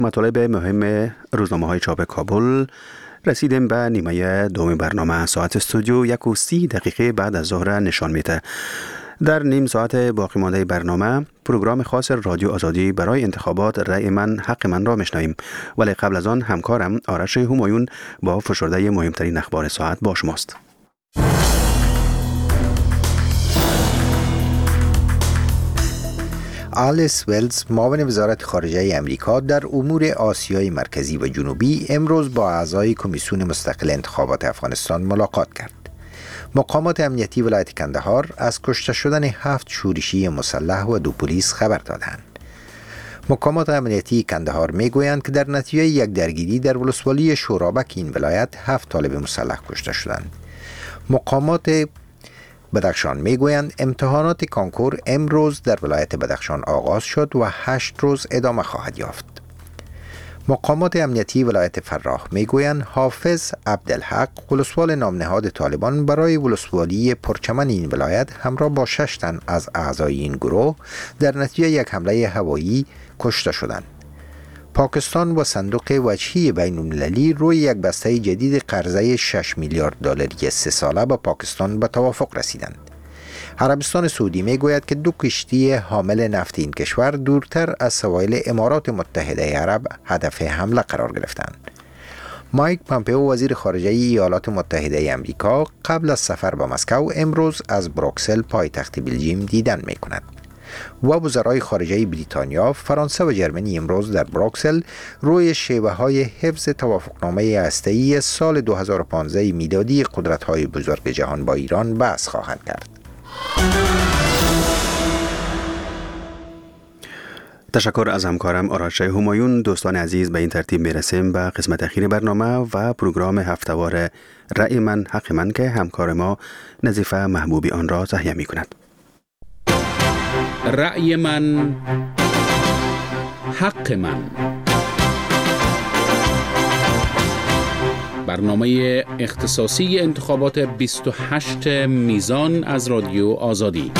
مطالب مهم روزنامه‌های چاپ کابل. رسیدیم به نیمه دوم برنامه. ساعت استودیو 1:30 بعد از ظهر نشان میده. در نیم ساعت باقی مانده برنامه پروگرام خاص رادیو آزادی برای انتخابات رأی من حق من را میشنویم، ولی قبل از آن همکارم آرش همایون با فشرده مهمترین اخبار ساعت با شماست. آلیس ولز، معاون وزارت خارجه امریکا در امور آسیای مرکزی و جنوبی، امروز با اعضای کمیسیون مستقل انتخابات افغانستان ملاقات کرد. مقامات امنیتی ولایت کندهار از کشته شدن 7 شورشی مسلح و 2 پلیس خبر دادند. مقامات امنیتی کندهار میگویند که در نتیجه یک درگیری در ولسوالی شورابک این ولایت 7 طالب مسلح کشته شدند. مقامات بدخشان میگویند امتحانات کانکور امروز در ولایت بدخشان آغاز شد و 8 روز ادامه خواهد یافت. مقامات امنیتی ولایت فراه میگویند حافظ عبدالحق، ولسوال نامنهاد طالبان، برای ولسوالی پرچمن این ولایت همراه با 6 تن از اعضای این گروه در نتیجه یک حمله هوایی کشته شدند. پاکستان و صندوق وجهی بین المللی روی یک بسته جدید قرضه 6 میلیارد دلاری 3 ساله با پاکستان به توافق رسیدند. عربستان سعودی میگوید که 2 کشتی حامل نفت این کشور دورتر از سواحل امارات متحده عرب هدف حمله قرار گرفتند. مایک پامپئو، وزیر خارجه ایالات متحده آمریکا، قبل از سفر به مسکو امروز از بروکسل پایتخت بلژیم دیدن میکند. و وزرای خارجه بریتانیا، فرانسه و جرمنی امروز در بروکسل روی شیوه‌های حفظ توافقنامه هسته‌ای سال 2015 میلادی قدرت‌های بزرگ جهان با ایران بحث خواهند کرد. تشکر از همکارم آرش همایون. دوستان عزیز، به این ترتیب میرسیم به قسمت اخیر برنامه و پروگرام هفته‌وار رأی من حق من که همکار ما نظیفه محبوبی آن را تهیه می‌کند. رأی من حق من، برنامه اختصاصی انتخابات 28 میزان از رادیو آزادی.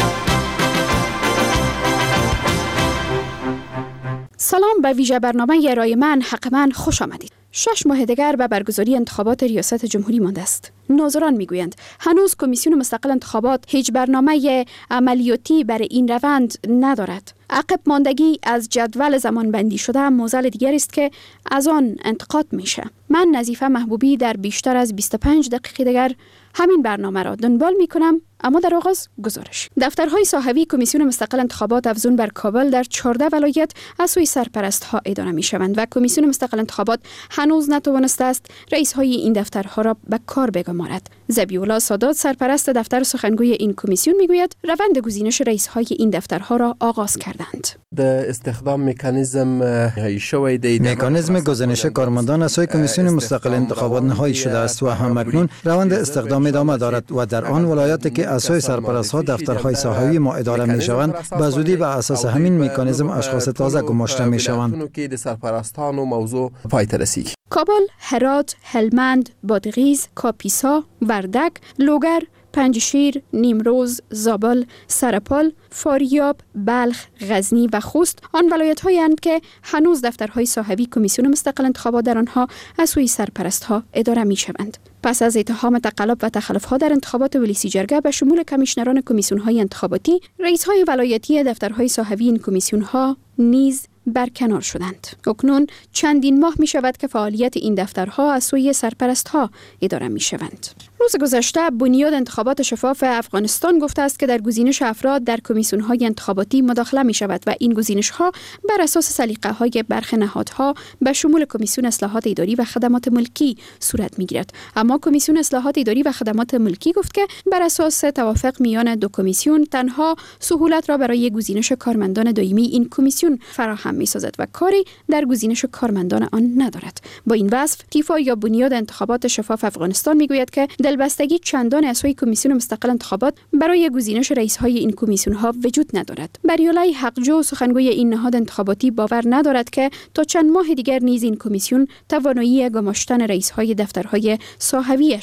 سلام، به ویژه برنامه رأی من حق من خوش آمدید. 6 ماه دیگر به برگزاری انتخابات ریاست جمهوری مانده است. ناظران میگویند هنوز کمیسیون مستقل انتخابات هیچ برنامه عملیاتی برای این روند ندارد. عقب ماندگی از جدول زمان بندی شده موضوع دیگر است که از آن انتقاد میشه. من نظیفه محبوبی در بیشتر از 25 دقیقه دیگر همین برنامه را دنبال میکنم، اما در آغاز گزارش. دفترهای صاحبی کمیسیون مستقل انتخابات افزون بر کابل در 14 ولایت از سوی سرپرست‌ها اداره میشوند و کمیسیون مستقل انتخابات هنوز نتوانسته است رئیس‌های این دفترها را به کار بگمارد. ذبیح‌الله سادات، سرپرست دفتر سخنگوی این کمیسیون، میگوید روند گزینش رئیس‌های این دفترها را آغاز کردند. استخدام مکانیزم گزینش کارمندان از سوی کمیسیون مستقل انتخابات نهایی شده است و همکنون روند استخدام ادامه دارد و در آن ولایاتی که از سوی سرپرست‌ها دفترهای صاحبی ما اداره می‌شوند به زودی به اساس همین مکانیزم اشخاص تازه گماشته می‌شوند. کابل، هرات، هلمند، بادغیس، کاپیسا، وردک، لوگر، پنجشیر، نیمروز، زابل، سرپل، فاریاب، بلخ، غزنی و خوست آن ولایت‌هایی اند که هنوز دفترهای صاحبی کمیسیون مستقل انتخابات در آنها از سوی سرپرست‌ها اداره می‌شوند. پس از اتهام تقلب و تخلف‌ها در انتخابات ولیسی جرگه به شمول کمیشنران کمیسیون‌های انتخاباتی، رئیس‌های ولایتی دفترهای صاحبی این کمیسیون‌ها نیز برکنار شدند. اکنون چندین ماه می شود که فعالیت این دفترها از سوی سرپرست‌ها اداره می شوند. روز گذشته بنیاد انتخابات شفاف افغانستان گفته است که در گزینش افراد در کمیسیون‌های انتخاباتی مداخله می شود و این گزینش‌ها بر اساس سلیقه‌های برخی نهادها به شمول کمیسیون اصلاحات اداری و خدمات ملکی صورت می گیرد. اما کمیسیون اصلاحات اداری و خدمات ملکی گفت که بر اساس توافق میان دو کمیسیون تنها سهولت را برای گزینش کارمندان دائمی این کمیسیون فراهم می‌سازد و کاری در گزینش کارمندان آن ندارد. با این وصف تیفا یا بنیاد انتخابات شفاف افغانستان میگوید که دلبستگی چندان از سوی کمیسیون مستقل انتخابات برای گزینش رئیس‌های این کمیسیون‌ها وجود ندارد. بریالای حقجو، سخنگوی این نهاد انتخاباتی، باور ندارد که تا چند ماه دیگر نیز این کمیسیون توانایی گماشتن رئیس‌های دفترهای صاحبیش را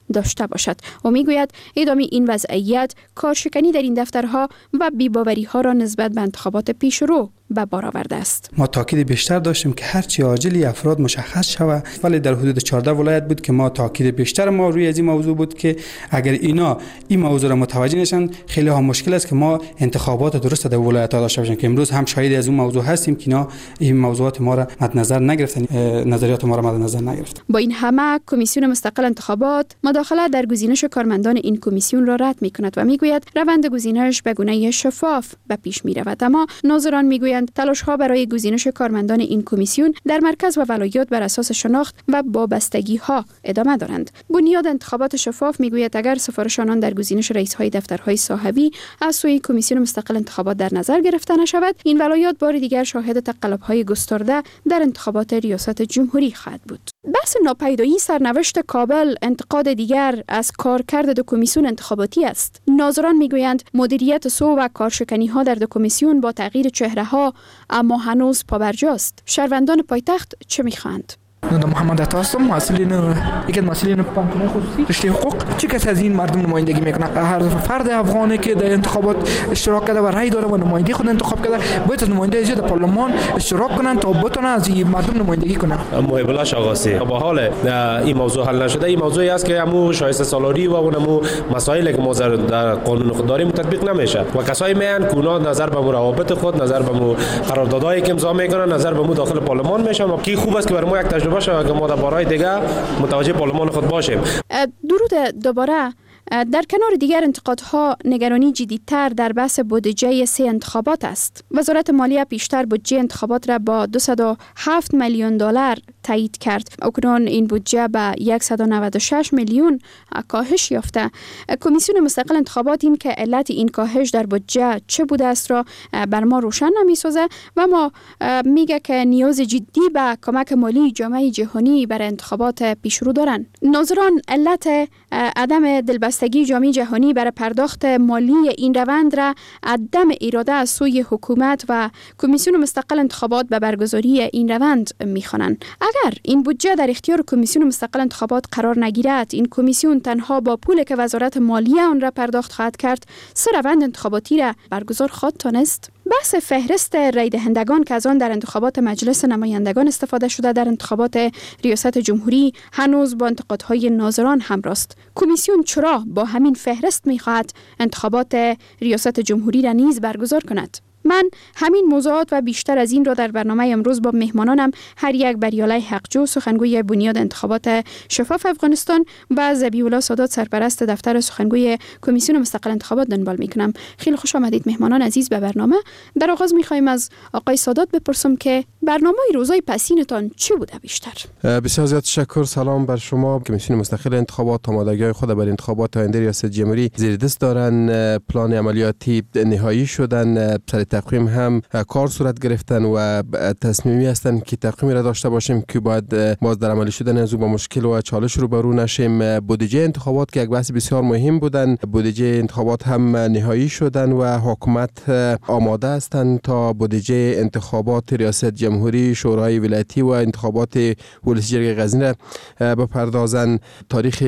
داشته باشد و میگوید ادامه این وضعیت کارشکنی در این دفترها و بی‌باوری‌ها را نسبت به انتخابات پیشرو به بار آورده است. ما تاکید بیشتر داشتیم که هرچی عاجلی افراد مشخص شود، ولی در حدود 14 ولایت بود که ما تاکید بیشتر ما روی از این موضوع بود که اگر اینا این موضوع را متوجه نشن خیلی ها مشکل است که ما انتخابات درست در ولایت ها داشته باشیم که امروز هم شاهد از اون موضوع هستیم که اینا این موضوعات ما را مد نظر نگرفتن، نظریات ما را مد نظر نگرفتن. با این همه کمیسیون مستقل انتخابات مداخله در گزینش کارمندان این کمیسیون را رد می‌کند و میگوید روند گزینش به گونه شفاف به پیش می‌رود، اما ناظران میگویند تلاش‌ها برای گزینش کارمندان این کمیسیون در مرکز و ولایات بر اساس شناخت و وابستگی‌ها ادامه دارند. بنیاد انتخابات شفاف میگوید اگر سفارش آنان در گزینش رئیس‌های دفترهای ساحوی از سوی کمیسیون مستقل انتخابات در نظر گرفته نشود، این ولایات بار دیگر شاهد تقلب‌های گسترده در انتخابات ریاست جمهوری خواهد بود. بحث ناپیدایی سرنوشت کابل انتقاد دیگر از کارکرد دو کمیسیون انتخاباتی است. ناظران میگویند مدیریت سو و کارشکنی‌ها در دو کمیسیون با تغییر چهره‌ها اما هنوز پابرجاست. شهروندان پایتخت چه می‌خواهند؟ محمد عطا هستم، مسئولین یکی از مسئولین پانتون خصوصی رشته حقوق. چه کسی از این مردم نمایندگی میکنه؟ هر فرد افغانی که در انتخابات اشتراک کرده و رأی داره و نماینده خود انتخاب کرده باید از نماینده در پارلمان اشتراک کنن تا بتونن از این مردم نمایندگی کنن. محب الله شاغاسی با حال این موضوع حل نشده، این موضوعی است که همو شایسته سالاری و اونمو مسائلی که ما در قانون خود داریم تطبیق نمیشه و کسایی میان که اونا نظر به روابط خود، نظر به قراردادهای که امضا میکنن، نظر به داخل پارلمان میشن و کی خوب است که برای ما یک تجربه باشه که ما در بارهای دیگه متوجه پارلمان خود باشیم. درود دوباره. در کنار دیگر انتقادها نگرانی جدیدتر در بحث بودجه 3 انتخابات است. وزارت مالیه پیشتر بودجه انتخابات را با 207 میلیون دلار تایید کرد. اکنون این بودجه به 196 میلیون کاهش یافته. کمیسیون مستقل انتخابات این که علت این کاهش در بودجه چه بوده است را بر ما روشن نمی‌سازه و ما میگه که نیاز جدی به کمک مالی جامعه جهانی برای انتخابات پیشرو دارند. ناظران علت عدم دلبستگی جامعه جهانی برای پرداخت مالی این روند را عدم اراده از سوی حکومت و کمیسیون مستقل انتخابات به برگزاری این روند می‌خوانند. اگر این بودجه در اختیار کمیسیون مستقل انتخابات قرار نگیرد، این کمیسیون تنها با پولی که وزارت مالیه آن را پرداخت خواهد کرد 3 روند انتخاباتی را برگزار خواهد تانست. بحث فهرست رای دهندگان که از آن در انتخابات مجلس نمایندگان استفاده شده در انتخابات ریاست جمهوری هنوز با انتقادهای ناظران همراه است. کمیسیون چرا با همین فهرست می‌خواهد انتخابات ریاست جمهوری را نیز برگزار کند؟ من همین موضوعات و بیشتر از این را در برنامه امروز با مهمانانم هر یک بریالای حقجو سخنگوی بنیاد انتخابات شفاف افغانستان و ذبیح الله سادات سرپرست دفتر سخنگوی کمیسیون مستقل انتخابات دنبال میکنم. خیلی خوش آمدید مهمانان عزیز به برنامه. در آغاز میخوایم از آقای سادات بپرسم که برنامه روزای پسینتان چی بوده بیشتر؟ بسیار زیاد تشکر. سلام بر شما. کمیسیون مستقل انتخابات آمادگی خود برای انتخابات آینده ریاست جمهوری زیر دست دارن. پلان عملیاتی نهایی شدن، سر تقویم هم کار صورت گرفتن و تصمیمی هستن که تقویمی را داشته باشیم که باید باز در عملی شدن از با مشکل و چالش روبرو نشیم. بودجه انتخابات که یک بحث بسیار مهم بودن، بودجه انتخابات هم نهایی شدن و حکومت آماده هستند تا بودجه انتخابات ریاست جمهوری، شورای ولایتی و انتخابات ولسی جرگه غزنی را بپردازن. تاریخ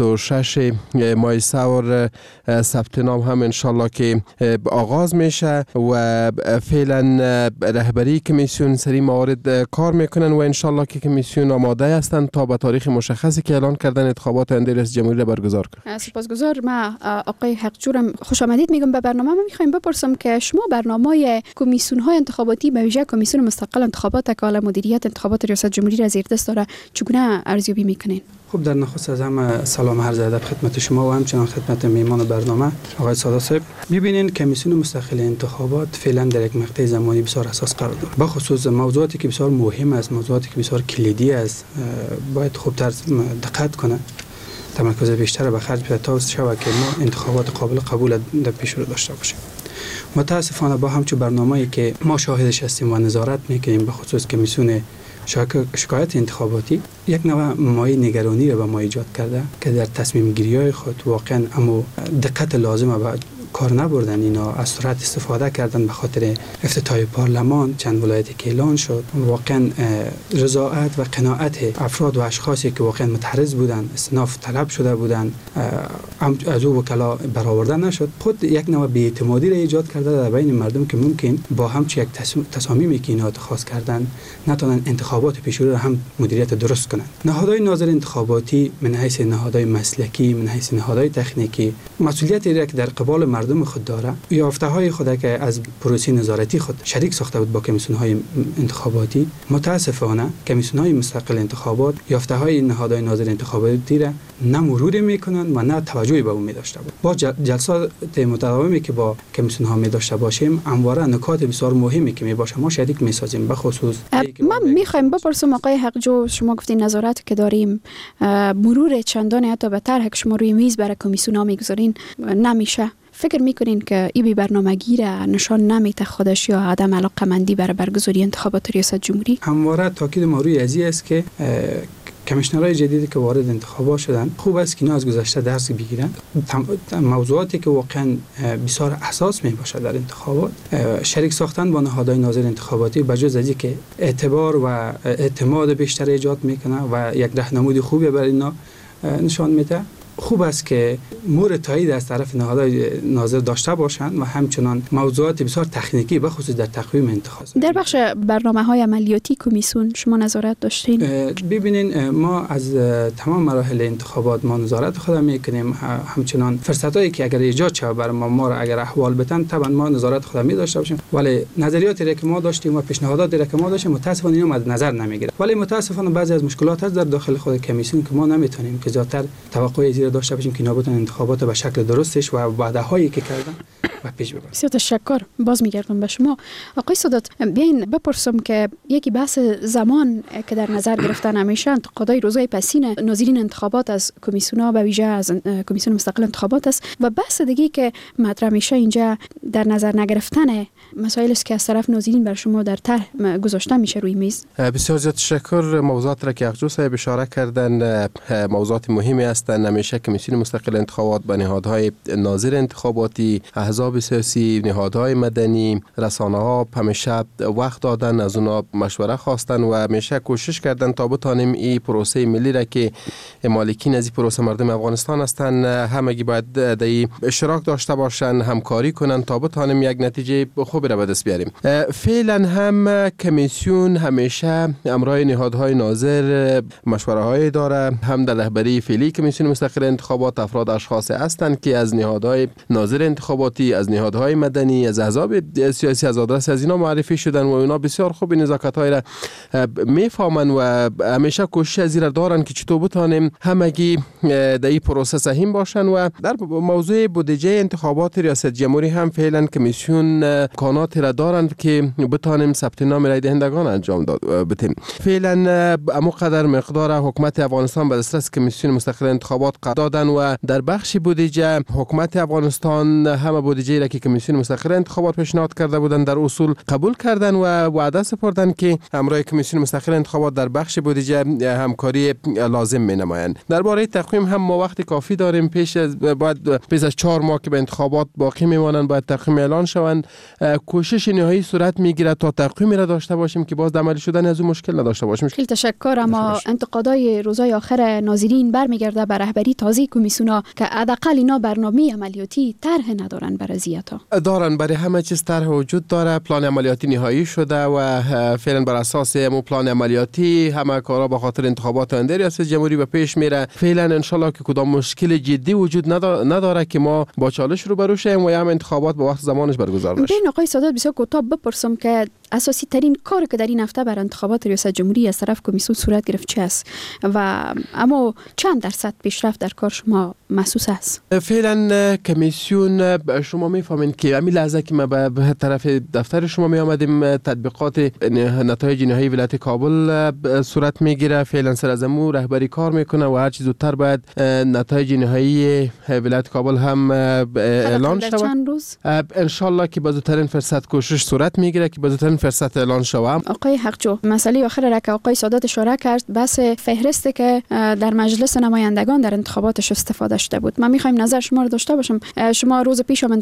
26 ماه سور ثبت نام هم انشالله که آغاز میشه و فعلا رهبری کمیسیون سری موارد کار میکنن و انشالله که کمیسیون آماده هستند تا به تاریخ مشخصی که اعلان کردن انتخابات آینده ریاست جمهوری را برگزار کنند. سپاسگزار. ما آقای حقجورم خوش آمدید میگم به برنامه. ما میخوایم بپرسم که شما برنامه کمیسیون های انتخاباتی به ویژه کمیسیون مستقل انتخابات که حالا مدیریت انتخابات ریاست جمهوری را زیر دست داره چگونه ارزیابی میکنین؟ خب در نخست از همه سلام عرض ادب خدمت شما و همچنان خدمت میهمان برنامه آقای سادات صاحب. می‌بینین کمیسیون مستقل انتخابات فعلا در یک مقطع زمانی بسیار حساس قرار داره. با خصوص موضوعاتی که بسیار مهم است، موضوعاتی که بسیار کلیدی است، باید خوبتر دقت کنه، تمرکز بیشتر به خرج بده تا شود که ما انتخابات قابل قبول در پیش رو داشته باشیم. متاسفانه با همچون برنامه‌ای که ما شاهدش هستیم و نظارت می‌کنیم به خصوص کمیسیون شکایت انتخاباتی یک نوع مایه نگرانی را به ما ایجاد کرده که در تصمیم گیری‌های خود واقعا اما دقت لازمه به کار نبردن، اینا از سرعت استفاده کردن به خاطر افتتاح پارلمان چند ولایتی که اعلان شد. واقعا رضایت و قناعت افراد و اشخاصی که واقعا متحرز بودن، استئناف طلب شده بودن، از او وکلا برآورده نشد، خود یک نوع بی‌اعتمادی را ایجاد کرده در بین مردم که ممکن با همچین یک تصامیمی که اینا اتخاذ کردن نتونن انتخابات پیش رو هم مدیریت درست کنند. نهادهای ناظر انتخاباتی من حیث نهادهای مسلکی، من حیث نهادهای تکنیکی مسئولیتی را که در قبال مردم خود داره، یافته‌های خود که از پروسه نظارتی خود شریک ساخته بود با کمیسیون‌های انتخاباتی، متاسفانه کمیسیون‌های مستقل انتخابات یافته‌های نهادهای ناظر انتخاباتی را نه مرور میکنن و نه توجهی به اون می‌داشته بود. با جلسات متداومی که با کمیسیون‌ها می‌داشته باشیم، همواره نکات بسیار مهمی که می‌باشه ما شریک می‌سازیم. به خصوص ما می‌خوایم بپرسیم آقای حقجو، شما گفتین نظارت که داریم، مرور چندان حتی به طرح که شما روی میز برای کمیسیون‌ها می‌گذارین نمیشه. فکر میکنین که این برنامه‌گی را نشان نمیده خودش یا عدم علاقه‌مندی برای برگزاری انتخابات ریاست جمهوری؟ همواره تاکید ما روی ازی است که کمیشنرهای جدیدی که وارد انتخابات شدن خوب است که اینا از گذشته درس بگیرن. موضوعاتی که واقعا بسیار اساس می باشد در انتخابات، شریک ساختن با نهادهای ناظر انتخاباتی بجز از اینکه اعتبار و اعتماد بیشتر ایجاد میکنه و یک راهنمای خوبی برای اینا نشان میده، خوب است که مور تایید از طرف نهادهای ناظر داشته باشند و همچنان موضوعات بسیار تکنیکی به خصوص در تقویم انتخابات. در بخش برنامه‌های عملیاتی کمیسیون شما نظارت داشتین؟ ببینین ما از تمام مراحل انتخابات ما نظارت خود میکنیم، همچنان فرصتایی که اگر ایجاد شود برای ما را اگر احوال بدن طبعا ما نظارت خود می داشته باشیم، ولی نظریاتی که ما داشتیم و پیشنهاداتی که ما داشتیم متاسفانه اینو مد نظر نمیگیره. ولی متاسفانه بعضی از مشکلات هست در داخل خود کمیسیون که ما نمیتونیم که زیادتر توقع زیر داشته باشیم که اینا بتونن انتخابات به شکل درستش و وعده‌هایی که کردن و پیش ببرن. بسیار تشکر. باز میگردم به شما آقای سادات، بیاین بپرسم که یکی بحث زمان که در نظر گرفتن همیشه انتقادای روزهای پسین ناظرین انتخابات از کمیسیون‌ها به ویژه از کمیسیون مستقل انتخابات است و بحث دیگه که مطرح میشه اینجا در نظر نگرفتن مسائلی است که از طرف ناظرین بر شما در طرح گذاشته میشه روی میز. بسیار زیاد تشکر. موضوعات را که حقجو صاحب اشاره کردن موضوعات مهمی هستند. همیشه کمیسیون مستقل انتخابات با نهادهای ناظر انتخاباتی، احزاب سیاسی، نهادهای مدنی، رسانه‌ها همیشه وقت دادن، از اونا مشوره خواستن و همیشه کوشش کردن تا بتانیم این پروسه ملی را که مالکین از این پروسه مردم افغانستان هستند همگی باید در اشتراک داشته باشن، همکاری کنن تا بتانیم یک نتیجه خوبی را به دست بیاریم. فعلا هم کمیسیون همیشه امرای نهادهای ناظر مشوره های داره، هم در رهبری فعلی کمیسیون مستقل انتخابات افراد اشخاص هستند که از نهادهای ناظر انتخاباتی، از نهادهای مدنی، از احزاب سیاسی، از آدرس از اینا معرفی شدن و اینا بسیار خوب نزاکت‌های را میفهمن و همیشه کوشش از این دارن که چطور بتانیم همگی در این پروسه سهیم باشن. و در موضوع بودجه انتخابات ریاست جمهوری هم فعلا کمیسیون امکانات را دارند که بتانیم ثبت نام رای دهندگان انجام بدیم. فعلا اما قدر مقدار حکومت افغانستان به دسترس کمیسیون مستقل انتخابات قرار دادن و در بخش بودجه حکومت افغانستان همه بودجه را که کمیسیون مستقل انتخابات پیشنهاد کرده بودند در اصول قبول کردن و وعده سپردن که همراه کمیسیون مستقل انتخابات در بخش بودجه همکاری لازم می‌نمایند. درباره تقویم هم ما وقت کافی داریم، پیش از 4 ماه که به انتخابات باقی میمانند باید تقویم اعلان شوند. کوشش نهایی صورت میگیره تا تقویمی را داشته باشیم که باز عملی شدن از اون مشکل نداشته باشیم. خیلی تشکر. اما انتقادای روزهای آخر ناظرین برمیگرده به رهبری تازه کمیسیونا که حداقل اینا برنامه عملیاتی طرح ندارن برای زیاتا. دارن، برای همه چیز طرح وجود داره، پلان عملیاتی نهایی شده و فعلا بر اساس مو پلان عملیاتی همه کارا به خاطر انتخابات آینده ریاست جمهوری به پیش میره. فعلا ان شاء الله که کدام مشکل جدی وجود نداره که ما با چالش روبرو شیم و هم انتخابات به وقت زمانش برگزار بشه. ببین آقای سادات، بسیار کوتاه بپرسم که اساسی ترین کاری که در این هفته بر انتخابات ریاست جمهوری از طرف کمیسیون صورت گرفت چه است و اما چند درصد پیشرفت در کار شما محسوس است؟ فعلا کمیسیون شما میفهمین که همین لحظه که ما به طرف دفتر شما می آمدیم تطبیقات نتایج نهایی ولایت کابل صورت میگیره. فعلا سر از امور رهبری کار میکنه و هر چیز زودتر باید نتایج نهایی ولایت کابل هم اعلان شود. چند روز ان شاء الله که به زودترین فرصت کوشش صورت میگیره که به زودترین فرصت اعلان شود. آقای حقجو، مسئله آخر را که آقای سادات اشاره کرد بحث فهرستی که در مجلس نمایندگان در انتخاباتش استفاده شده بود. من میخوایم نظر شما رو داشته باشم. شما روز پیش هم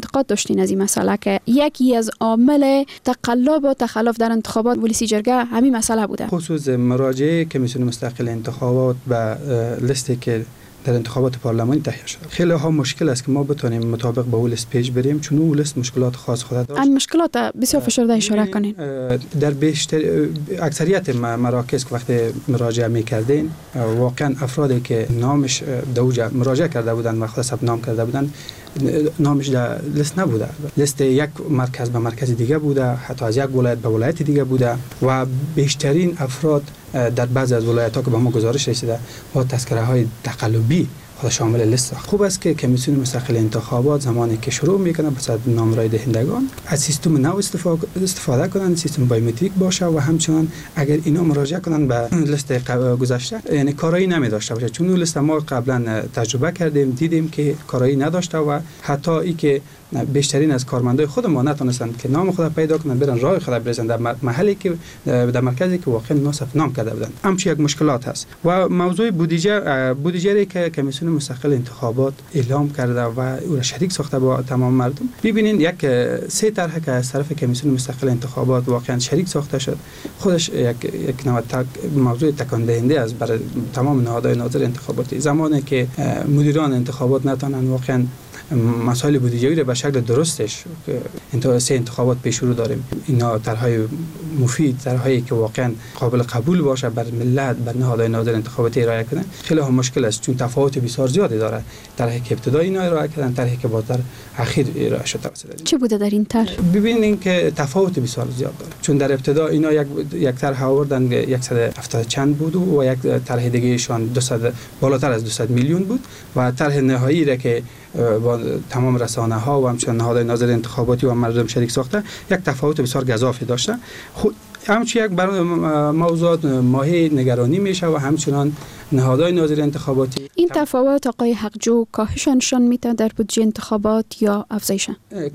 انتقاد داشتین از این مسئله که یکی از عامل تقلب و تخلف در انتخابات ولسی جرگه همین مسئله بوده. خصوص مراجعه کمیسیون مستقل انتخابات به لیستی که در انتخابات پارلمانی تهیه شده. خیلی ها مشکل است که ما بتونیم مطابق با اون لیست پیش بریم، چون اون لیست مشکلات خاص خود داشت. این مشکلات بسیار فشرده اشاره کنین. در بیشتر اکثریت مراکز که وقتی مراجعه می‌کردین واقعا افرادی که نامش دوجا مراجعه کرده بودند و خود ثبت نام کرده بودند نامش در لیست نبوده. لیست یک مرکز به مرکز دیگه بوده، حتی از یک ولایت به ولایت دیگه بوده و بیشترین افراد در بعضی از ولایت‌ها که به ما گزارش رسیده با تذکره‌های تقلبی خود شامل لیست. خوب است که کمیسیون مستقل انتخابات زمانی که شروع میکنه به صد نامزدی دهندگان از سیستم نو استفاده کنند، سیستم بایومتریک باشه و همچنان اگر اینا مراجعه کنند به لیست گذشته یعنی کارایی نمی داشته باشه، چون لیست ما قبلا تجربه کردیم دیدیم که کارایی نداشته و حتی ای که بیشترین از کارمندای خود ما نتونستند که نام خود پیدا کنند برن راه خود برسند در محلی که در مرکزی که واقعا ناصف نام کرده بودند. همچنین یک مشکلات هست و موضوع بودجه که کمیسیون مستقل انتخابات اعلام کرده و او را شریک ساخته با تمام مردم. ببینید یک سه طرح که از طرف کمیسیون مستقل انتخابات واقعا شریک ساخته شد، خودش یک نوع موضوع تکان دهنده است برای تمام نهادهای ناظر انتخاباتی. زمانی که مدیران انتخابات نتونن واقعا مسائل بودجه‌ای را به شکل درستش سه انتخابات پیش رو داریم، اینا طرح‌های مفید، طرح‌هایی که واقعا قابل قبول باشه بر ملت، بر نهادهای ناظر انتخاباتی ارائه کنن، خیلی هم مشکل است چون تفاوت بسیار زیادی داره. طرحی که ابتدایی اینا ارائه کردن، طرحی که بعدتر اخیر ارائه شده توسط چه بوده در این طرح؟ ببینید که تفاوت بسیار زیاد داره، چون در ابتدا اینا یک طرح آوردن 170 چند بود و یک طرح دیگه ایشان 200 بالاتر از 200 میلیون بود و طرح نهایی را که با تمام رسانه ها و همچنین نهادهای ناظر انتخاباتی و مردم شریک ساخته یک تفاوت بسیار گزافی داشته. همچنین یک بر موضوعات ماهی نگرانی میشه و همچنان نهادهای ناظر انتخاباتی. این تفاوت آقای حقجو کاهش نشان میده در بودجه انتخابات یا افزایش؟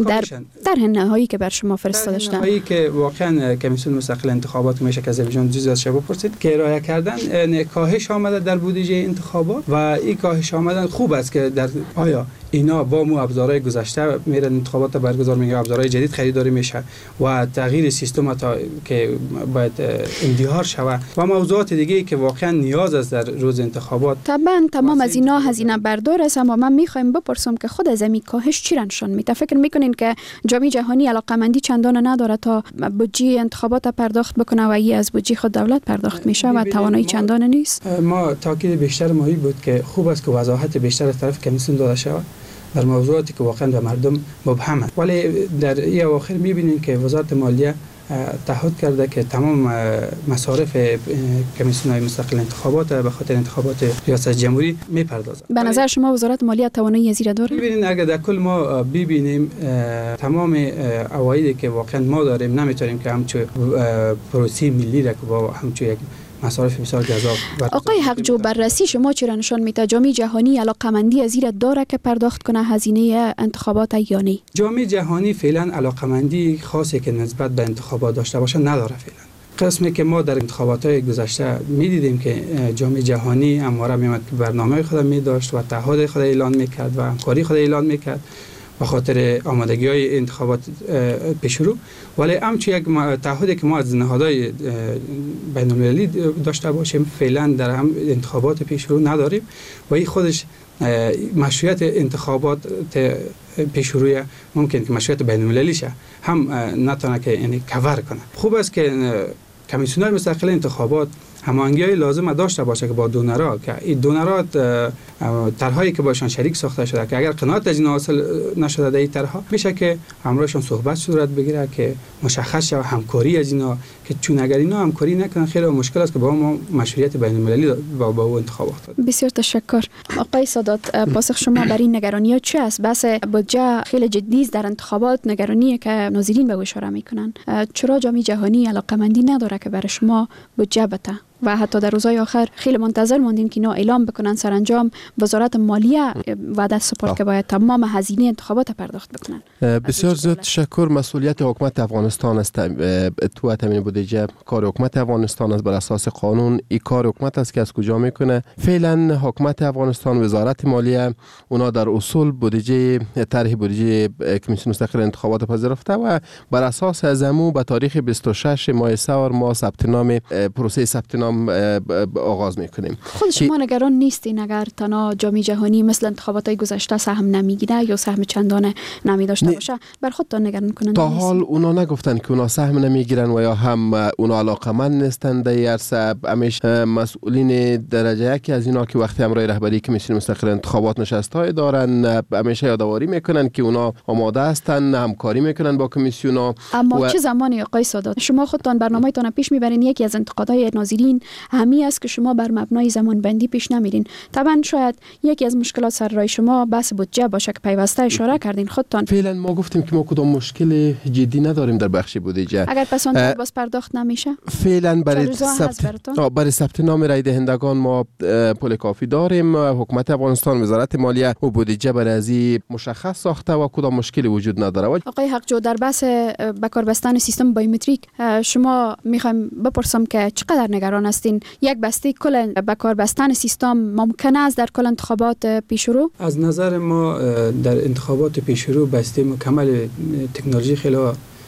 در نهایی که بر شما فرستاده شده، نهایی که واقعا کمیسیون مستقل انتخابات میشه که از ویژن جزئی از شما پرسید که ارائه کردن کاهش آمده در بودجه انتخابات و این کاهش آمدن خوب است که در آیا اینا با مو ابزارهای گذشته میرن انتخابات برگزار میگه ابزارهای جدید خریداری میشه و تغییر سیستم تا که باید اندیار شود و موضوعات دیگه که واقعا نیاز است در روز انتخابات. طبعا تمام از اینا هزینه بردار است، اما من میخوایم بپرسم که خود از این کاهش چی نشان میده؟ فکر میکنین که جامعه جهانی علاقمندی چندان نداره تا بودجه انتخابات پرداخت بکنه و ای از بودجه خود دولت پرداخت میشه و توانایی چندان نیست؟ ما تاکید بیشتر ماهی بود که خوب است که وضاحت بیشتر از طرف کمیسیون داده شود در موضوعاتی که واقعا به مردم مبهمه، ولی در این اواخر میبینیم که وزارت مالیه تعهد کرده که تمام مصارف کمیسیون‌های مستقل انتخابات به خاطر انتخابات ریاست جمهوری میپردازد. به نظر شما وزارت مالیه توانایی ازیر داره؟ ببینید اگر در کل ما ببینیم تمام عوایدی که واقعا ما داریم نمیتونیم که همچون پروسی ملی را که با همچون یک مصارف بسیار گزاف. آقای حقجو بررسی شما چرا نشان میده جامعه جهانی علاقمندی از این داره که پرداخت کنه هزینه انتخابات یا نه؟ جامعه جهانی فعلا علاقمندی خاصی که نسبت به انتخابات داشته باشه نداره. فعلا قسمی که ما در انتخابات‌های گذشته می‌دیدیم که جامعه جهانی همواره میاد که برنامه خود می‌داشت و تعهد خود اعلان می‌کرد و همکاری خود اعلان می‌کرد به خاطر آمادگی‌های انتخابات پیش رو، ولی همچنین یک تعهدی که ما از نهادهای بین‌المللی داشته باشیم فعلا در هم انتخابات پیش رو نداریم و این خودش مشروعیت انتخابات پیش روی ممکن که مشروعیت بین‌المللی شه هم نتونه که یعنی کاور کنه. خوب است که کمیسیون مستقل انتخابات هماهنگی‌های لازم داشته باشه که با دونرها که این دونرها طرحی که باشن شریک ساخته شده که اگر قناعت از این حاصل نشده در این طرحها میشه که همراهشون صحبت صورت بگیره که مشخص شه همکاری از اینا، که چون اگر اینا همکاری نکنن خیلی مشکل است که با ما مشروعیت بین‌المللی با انتخابات. بسیار تشکر. آقای سادات، پاسخ شما بر این نگرانی‌ها چه است؟ بحث بودجه خیلی جدی است در انتخابات، نگرانیه که ناظرین به اشاره میکنن. چرا جامعه جهانی علاقمندی نداره که برای شما بودجه بده و حتی در روزهای آخر خیلی منتظر موندیم که اینا اعلام بکنن. سرانجام وزارت مالیه وعده سپرد که باید تمام هزینه انتخابات پرداخت بکنن. بسیار زیاد تشکر. مسئولیت حکومت افغانستان است تو تامین بودجه، کار حکومت افغانستان است بر اساس قانون. این کار حکومت است که از کجا میکنه. فعلا حکومت افغانستان، وزارت مالیه، اونا در اصول بودجه طرح بودجه کمیسیون مستقل انتخابات پذیرفته و بر اساس از امو به تاریخ 26 ماه سور ما ثبت نام پروسه ثبت نام آغاز میکنیم. خود شما نگران نیستین اگر تنها جام جهانی مثل انتخابات گذشته سهم نمیگیره یا سهم چندانه نمی داشته باشه؟ بر خودتان نگران کننده تا حال اونا نگفتن که اونا سهم نمیگیرن و یا هم اونا علاقمند نیستن در عرصه. همیشه مسئولین درجه یکی از اینا که وقتی امرای رهبری کمیسیون مستقل انتخابات نشستای دارن همیشه یادآوری میکنن که اونا آماده هستن، همکاری میکنن با کمیسیونا. اما چه زمانی آقای سادات شما خودتان برنامه‌تان پیش میبرین؟ یکی از انتقادهای ناظرین همی است که شما بر مبنای زمان بندی پیش نمیرین. طبعا شاید یکی از مشکلات سر راه شما بحث بودجه باشه که پیوسته اشاره کردین خودتان. فعلا ما گفتیم که ما کدام مشکل جدی نداریم در بخش بودجه. اگر پس آن باز پرداخت نمیشه فعلا برای ثبت نام رای دهندگان ما پول کافی داریم. حکومت افغانستان، وزارت مالیه و بودجه برای ازی مشخص ساخته و کدام مشکلی وجود نداره. آقای حقجو، در بحث بکار بستن سیستم بایومتریک شما میخوایم بپرسم که چقدر نگران هستین؟ یک بسته کل بکار بستن سیستم ممکن است در کل انتخابات پیشرو؟ از نظر ما در انتخابات پیشرو بسته مکمل تکنولوژی خیلی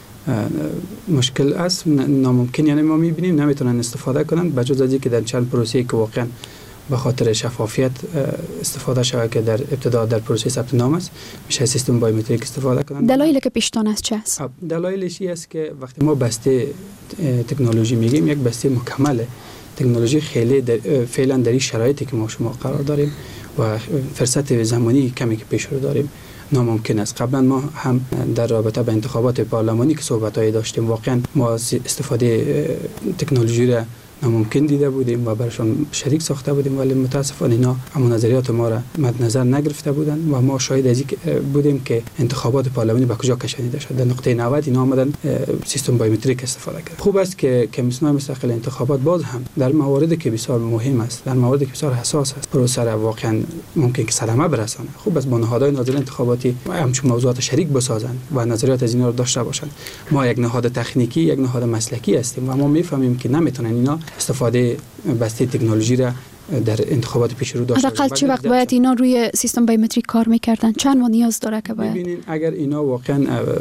مشکل است، ناممکن. یعنی ما میبینیم نمیتونن استفاده کنن بجز از اینکه در چند پروسه که واقعا به خاطر شفافیت استفاده شود که در ابتدا در پروسه ثبت نام است میشه سیستم بایومتریک استفاده کنن. دلایلی که پیشتان است چه است؟ دلایلش این است که وقتی ما بسته تکنولوژی میگیم یک بسته مکمل تکنولوژی خیلی فعلا در این شرایطی که ما شما قرار داریم و فرصت زمانی کمی که پیش رو داریم ناممکن است. قبلا ما هم در رابطه با انتخابات پارلمانی که صحبت‌هایی داشتیم واقعا ما استفاده تکنولوژی را ناممکن دیده بودیم و برشان شریک ساخته بودیم، ولی متاسفانه اینا همون نظریات ما را مد نظر نگرفته بودن و ما شاهد از این بودیم که انتخابات پارلمانی به کجا کشانیده شد. در نقطه 90 اینا آمدن سیستم بایومتریک استفاده کرد. خوب است که کمیسیون مستقل انتخابات باز هم در مواردی که بسیار مهم است، در مواردی که بسیار حساس است، پروسه را واقعا ممکن که صدمه برسانه. خوب است با نهادهای ناظر انتخاباتی همچون موضوعات شریک بسازند و نظریات از اینا رو داشته باشند. ما یک نهاد تکنیکی، یک نهاد مسلکی هستیم و ما میفهمیم که نمیتونن اینا استفاده بسته تکنولوژی را در انتخابات پیش رو داشته حداقل چه وقت باید اینا روی سیستم بایومتریک کار میکردن؟ چند ماه نیاز داره که باید ببینین اگر اینا واقعا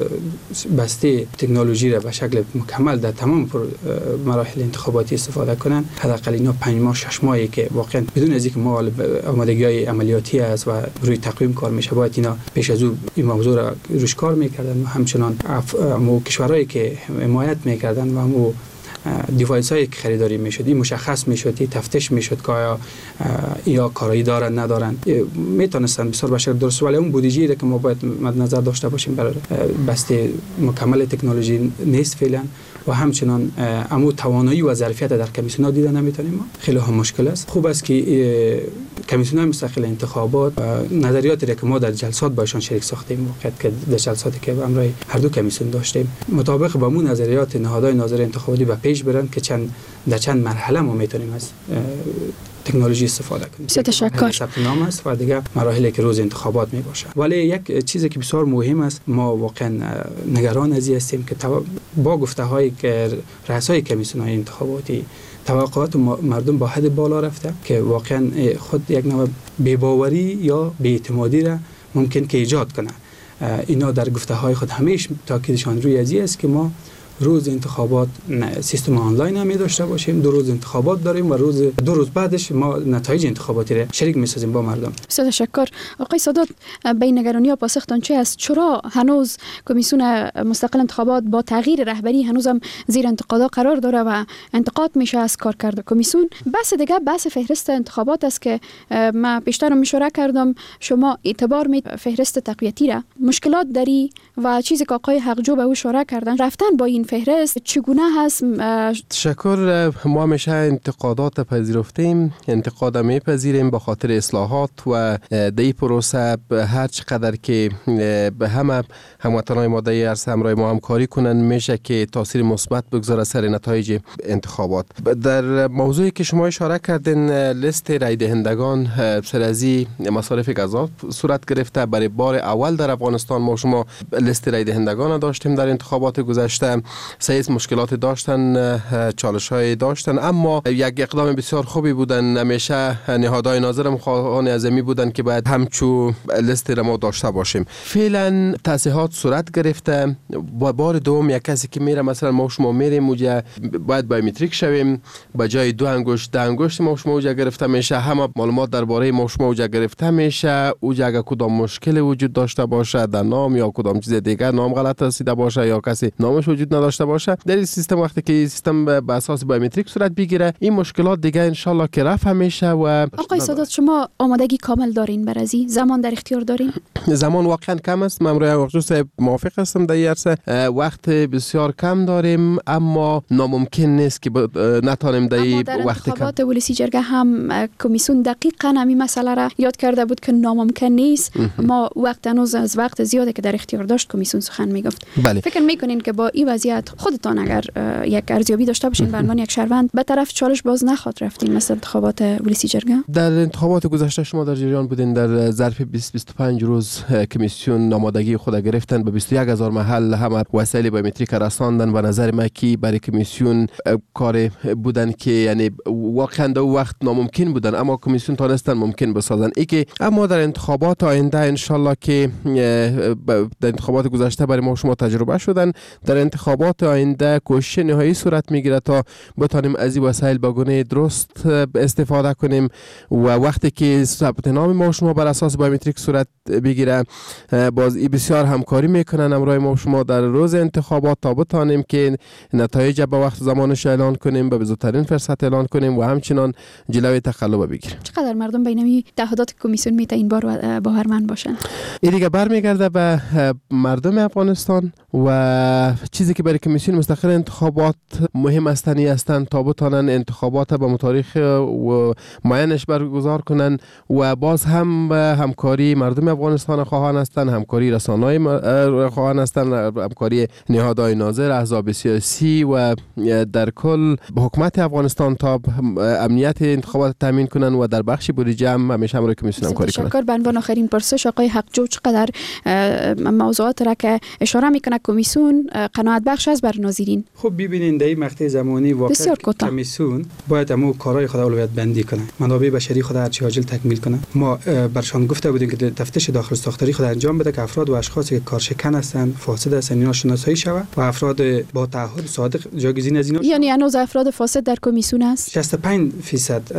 بسته تکنولوژی را به شکل مکمل در تمام مراحل انتخاباتی استفاده کنن، حداقل اینا 5 ماه 6 ماهی که واقعا بدون از اینکه ما آمادگی‌های عملیاتی است و روی تقویم کار میشه باید اینا پیش از این موضوع را روش کار میکردن و همچنان کشورهایی که حمایت میکردن و همو دیوایس هایی که خریداری میشد این مشخص میشد، این تفتیش میشد که آیا یا کارایی دارن ندارن، میتونستن بسیار بشر درست. ولی اون بودجه‌ای که ما باید مد نظر داشته باشیم برای بسته مکمل تکنولوژی نیست فعلا و همچنان امو توانایی و ظرفیت در کمیسیون دیده نمیتونیم. خیلی هم مشکل است. خوب است که کمیسیون مستقل انتخابات نظریاتی که ما در جلسات باشون شریک ساختیم وقت که در جلساتی که امروز هر دو کمیسیون داشتیم مطابق با اون نظریات نهادهای ناظر انتخاباتی به پیش برن که در چند مرحله ما میتونیم از تکنولوژی استفاده کنیم. تشکر. ثبت نام است و دیگه مراحلی که روز انتخابات می باشه. ولی یک چیزی که بسیار مهم است، ما واقعا نگران از این هستیم که با گفته‌هایی که رئیسای کمیسیون‌های انتخاباتی توقعات مردم با حد بالا رفته که واقعا خود یک نوع بی‌باوری یا بی‌اعتمادی را ممکن که ایجاد کنه. اینا در گفته‌های خود همیشه تاکیدشان روی از این است که ما روز انتخابات سیستم آنلاین هم داشته باشیم، 2 روز انتخابات داریم و 2 روز بعدش ما نتایج انتخاباتی را شریک می‌سازیم با مردم. بسیار تشکر. آقای سادات، به این نگرانی‌ها پاسختان چه است؟ چرا هنوز کمیسیون مستقل انتخابات با تغییر رهبری هنوزم زیر انتقاد قرار داره و انتقاد میشه از کارکرد کمیسیون؟ بحث دیگه بحث فهرست انتخابات است که ما بیشتر اشاره کردم. شما اعتبار می فهرست تقویتی را مشکلات داری و چیزی که آقای حقجو به او اشاره کردن رفتن با این فهرست چگونه هست؟ تشکر. ما همیشه انتقادات پذیرفتیم، انتقاد میپذیریم به خاطر اصلاحات و در این پروسه هر چقدر که همه هموطنان ما در عرصه همراه ما همکاری کنن میشه که تاثیر مثبت بگذاره سر نتایج انتخابات. در موضوعی که شما اشاره کردین لیست رای دهندگان سر از این مصارف غذا صورت گرفته. برای بار اول در افغانستان ما شما لیست رای دهندگان داشتیم در انتخابات گذشته. سیس مشکلات داشتن، چالش‌های داشتن، اما یک اقدام بسیار خوبی بودن. همیشه نهادهای ناظر خواهان عظمی بودن که باید همچو لیست را ما داشته باشیم. فعلا تصحیحات صورت گرفته. با بار دوم یک کسی که میره، مثلا ما شما میریم اونجا باید بایومتریک شویم، به جای 2 انگشت 10 انگشت ما شما اونجا گرفته میشه. همه معلومات درباره ما شما اونجا گرفته میشه. اونجا اگر کدام مشکل وجود داشته باشه در نام یا کدام چیز دیگر، نام غلط رسیده باشه یا کسی نامش وجود نداشته باشه، در این سیستم وقتی که سیستم به اساس بایومتریک صورت بگیره، این مشکلات دیگه ان شاء الله که رفع میشه. و آقای سادات شما آمادگی کامل دارین برای زمان در اختیار دارین؟ زمان واقعا کم است. من روی وقت صاحب موافق هستم. در این عرصه وقت بسیار کم داریم، اما ناممکن نیست که نتونیم در این وقت کم. انتخابات ولسی جرگه هم کمیسیون دقیقاً همین مسئله را یاد کرده بود که ناممکن نیست. ما وقت هنوز از وقت زیاده که در اختیار داشت کمیسیون سخن میگفت. بله. فکر میکنین که با این وضعیت خودتان اگر یک ارزیابی داشته باشین به عنوان یک شهروند به طرف چالش باز نخواد رفتین مثل انتخابات ولسی جرگه؟ در انتخابات گذشته شما در جریان بودین. در ظرف 20-25 روز کمیسیون آمادگی خود گرفتن، به 21,000 محل همه وسایل بایومتریک رساندن. و نظر ما که برای کمیسیون کار بودن که یعنی واقعا در وقت ناممکن بودن، اما کمیسیون تونستن ممکن بسازن. ای که اما در انتخابات آینده ان شاء الله که در انتخابات گذشته برای ما شما تجربه شدن، در انتخابات آینده کوشش نهایی صورت میگیره تا بتونیم از این وسایل به گونه درست استفاده کنیم. و وقتی که ثبت نام ما شما بر اساس بایومتریک صورت بگیره، باز بسیار همکاری میکنن همراه ما شما در روز انتخابات تا بتونیم که نتایج به وقت زمانش اعلان کنیم، به زودترین فرصت اعلان کنیم و همچنان جلوی تخلف بگیریم. چقدر مردم بین تعهدات کمیسیون میته این بار باورمند باشن؟ این دیگه برمیگرده به مردم افغانستان و چیزی که برای کمیسیون مستقل انتخابات مهم هستند تا بتونن انتخابات به متاریخ و معینش برگزار کنن. و باز هم همکاری مردم افغانستان خواهان هستند، همکاری رسانه‌های خواهان هستند، همکاری نهادهای ناظر، احزاب سیاسی و در کل حکومت افغانستان تا امنیت انتخابات تامین کنن و در بخش بودجه هم همیشه همراه کمیسیون همکاری کنن. تشکر. به عنوان آخرین پرسش آقای حقجو، چقدر موضوعات را که اشاره میکنه کمیسیون قناعت بخش است بر ناظرین؟ خب ببینید در این مقطع زمانی واقعا کمیسیون باید همو کارهای خود اولویت بندی کنه، منابع بشری خود هر چی عاجل تکمیل کنه. ما برشان گفته بودیم که تفتیش داخل ساختاری خود انجام بده که افراد و اشخاصی که کارشکن هستند، فاسد هستند، اینا شناسایی شود و افراد با تعهد صادق جایگزین از اینا. یعنی هنوز افراد فاسد در کمیسیون است؟ 65%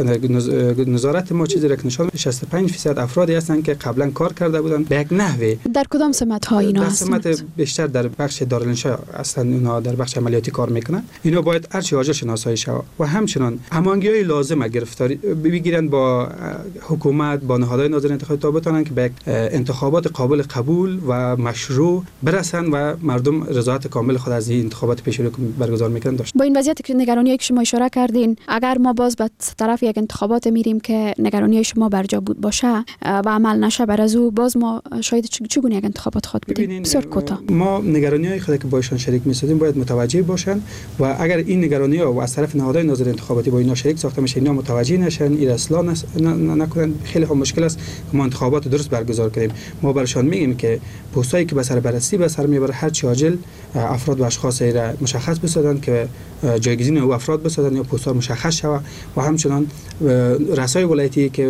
نظارت ما چیزی را که نشان 65% افرادی هستند که قبلا کار کرده بودند به یک نحوی. در کدام سمت ها اینا هستند؟ سمت بیشتر در بخش دارالانشا هستند، اونا در بخش عملیاتی کار میکنن. اینا باید هر چی عاجل شناسایی شود و همچنان هماهنگی‌های لازم گرفتاری بگیرن با حکومت، با نهادهای ناظر انتخابات تا بتونن که به انتخابات قابل قبول و مشروع برسن و مردم رضایت کامل خود از این انتخابات پیش رو برگزار میکنن داشت. با این وضعیت که نگرانی که شما اشاره کردین، اگر ما باز به طرف یک انتخابات میریم که نگرانی شما برجا بود باشه و عمل نشه، بر از او باز ما شاید چگونه یک انتخابات خود بدیم؟ بسیار کوتاه. ما نگرانی‌های خود که با ایشان شریک می‌سازیم باید متوجه باشن و اگر این نگرانی‌ها و از طرف نهادهای ناظر انتخاباتی با اینا شریک ساخته میشه، اینا متوجه نشن، این اصلاح نکنن، خیلی مشکل است که ما انتخابات درست برگزار کنیم. ما برشان میگیم که پستایی که به سر بررسی به سر میبره هر چی عاجل افراد و اشخاص را مشخص بسازن که جایگزین او افراد بسازن یا پست‌ها مشخص شود و همچنان رسای ولایتی که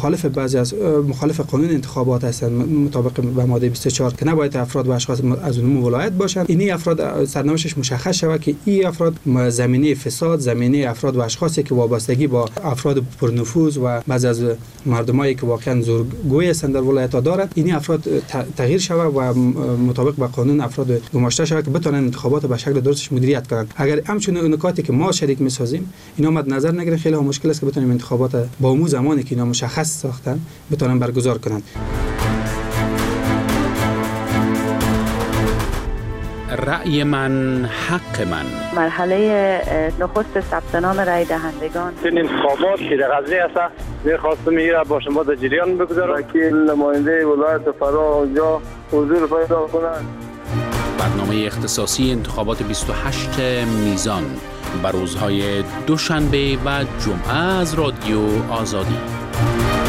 مخالف قانون انتخابات هستند مطابق به ماده 24 که نباید افراد و اشخاص از اون ولایت باشند، این افراد سرنوشتش مشخص شود که این افراد زمینه فساد، زمینه افراد و اشخاصی که وابستگی با افراد پرنفوذ و بعضی از مردمایی که واقعا زورگوی هستند در ولایت‌ها دارند، این افراد تغییر شود و مطابق با قانون افراد گماشته شود که بتونن انتخابات به شکل درستش مدیریت کنند. اگر همچون نکاتی که ما شریک می‌سازیم اینا مد نظر نگیره، خیلی مشکل است که بتونیم انتخابات با اون زمانی که اینا مشخص ساختن بتونن برگزار کنند. رأی من حق من. مرحله نخست ثبت نام رای دهندگان. این انتخابات که در غزنی است، می‌خواستم این را با شما در جریان بگذارم که نماینده ولایت فرا اونجا حضور پیدا کنند. برنامه اختصاصی انتخابات 28 میزان بر روزهای دوشنبه و جمعه از رادیو آزادی.